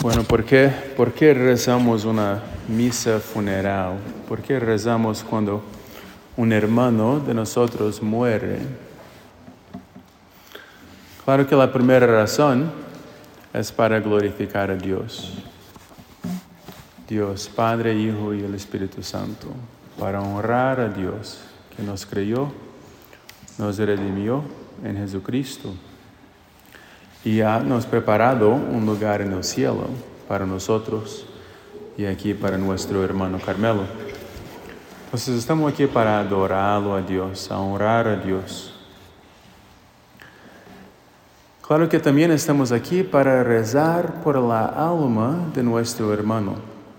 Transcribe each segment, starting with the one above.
Bueno, ¿por qué rezamos una misa funeral? ¿Por qué rezamos cuando un hermano de nosotros muere? Claro que la primera razón es para glorificar a Dios. Dios, Padre, Hijo y el Espíritu Santo. Para honrar a Dios que nos creyó, nos redimió en Jesucristo. Y nos preparado un lugar en el cielo para nosotros y aquí para nuestro hermano Carmelo. Entonces estamos aquí para adorarlo a Dios, a honrar a Dios. Claro que también estamos aquí para rezar por la alma de nuestro hermano.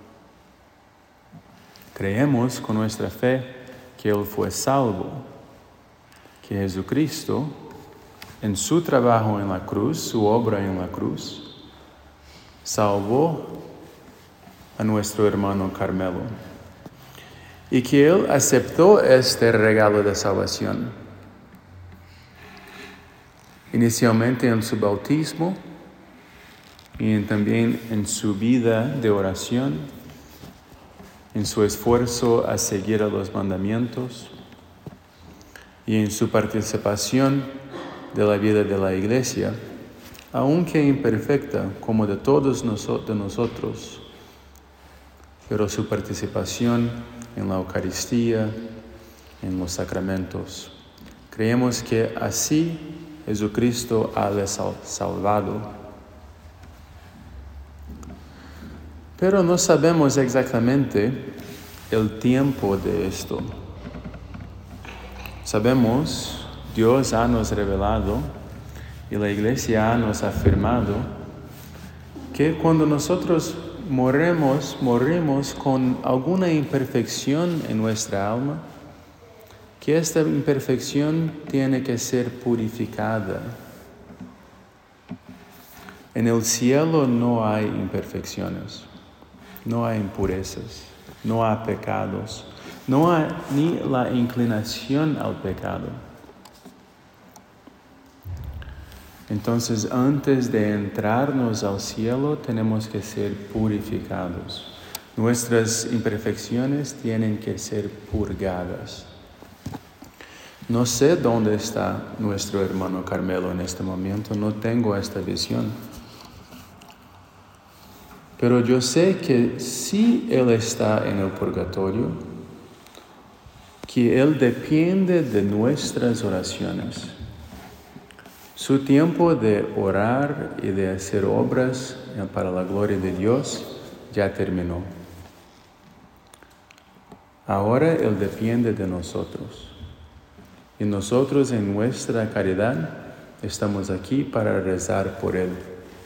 Creemos con nuestra fe que Él fue salvo, que Jesucristo, en su trabajo en la cruz, su obra en la cruz, salvó a nuestro hermano Carmelo. Y que Él aceptó este regalo de salvación. Inicialmente en su bautismo y también en su vida de oración, en su esfuerzo a seguir a los mandamientos y en su participación de la vida de la Iglesia, aunque imperfecta como de todos nosotros, pero su participación en la Eucaristía, en los sacramentos. Creemos que así Jesucristo ha salvado. Pero no sabemos exactamente el tiempo de esto. Sabemos, Dios ha nos revelado y la Iglesia ha nos afirmado que cuando nosotros morimos con alguna imperfección en nuestra alma, que esta imperfección tiene que ser purificada. En el cielo no hay imperfecciones, no hay impurezas, no hay pecados, no hay ni la inclinación al pecado. Entonces, antes de entrarnos al cielo, tenemos que ser purificados. Nuestras imperfecciones tienen que ser purgadas. No sé dónde está nuestro hermano Carmelo en este momento, no tengo esta visión. Pero yo sé que si Él está en el purgatorio, que Él depende de nuestras oraciones. Su tiempo de orar y de hacer obras para la gloria de Dios ya terminó. Ahora Él depende de nosotros. Y nosotros en nuestra caridad estamos aquí para rezar por Él.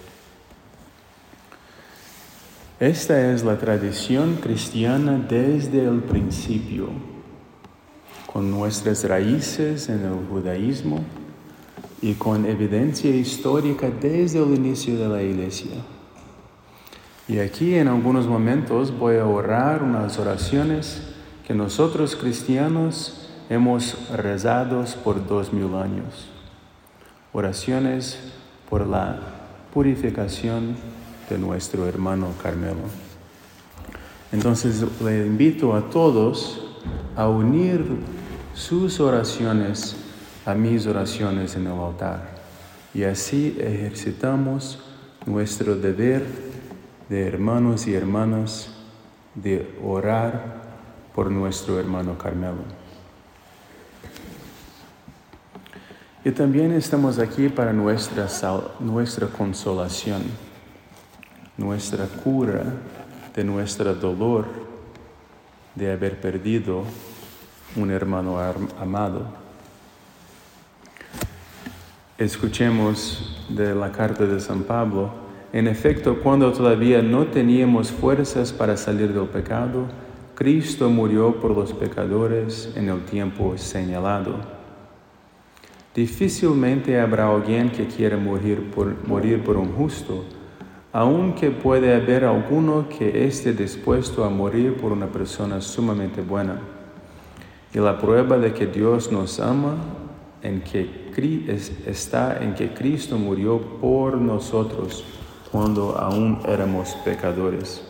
Esta es la tradición cristiana desde el principio, con nuestras raíces en el judaísmo y con evidencia histórica desde el inicio de la Iglesia. Y aquí en algunos momentos voy a orar unas oraciones que nosotros cristianos hemos rezado por 2000 años. Oraciones por la purificación de nuestro hermano Carmelo. Entonces le invito a todos a unir sus oraciones a mis oraciones en el altar. Y así ejercitamos nuestro deber de hermanos y hermanas de orar por nuestro hermano Carmelo. Y también estamos aquí para nuestra consolación, nuestra cura de nuestro dolor de haber perdido un hermano amado. Escuchemos de la carta de San Pablo. En efecto, cuando todavía no teníamos fuerzas para salir del pecado, Cristo murió por los pecadores en el tiempo señalado. Difícilmente habrá alguien que quiera morir por un justo, aunque puede haber alguno que esté dispuesto a morir por una persona sumamente buena. Y la prueba de que Dios nos ama está en que Cristo murió por nosotros cuando aún éramos pecadores.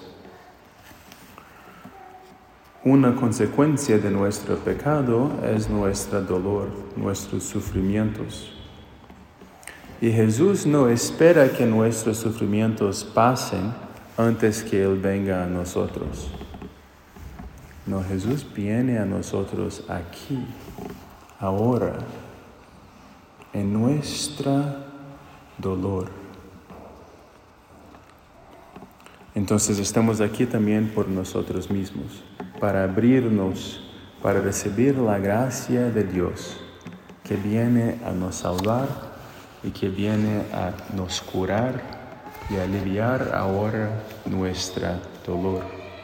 Una consecuencia de nuestro pecado es nuestro dolor, nuestros sufrimientos. Y Jesús no espera que nuestros sufrimientos pasen antes que Él venga a nosotros. No, Jesús viene a nosotros aquí, ahora, en nuestro dolor. Entonces estamos aquí también por nosotros mismos, para abrirnos, para recibir la gracia de Dios, que viene a nos salvar y que viene a nos curar y aliviar ahora nuestro dolor.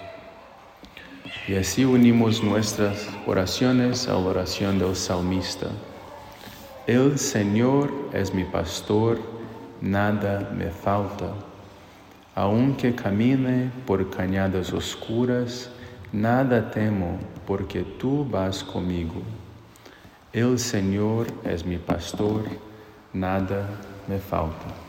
Y así unimos nuestras oraciones a la oración del salmista. El Señor es mi pastor, nada me falta. Aunque camine por cañadas oscuras, nada temo, porque tú vas conmigo. El Señor es mi pastor, nada me falta.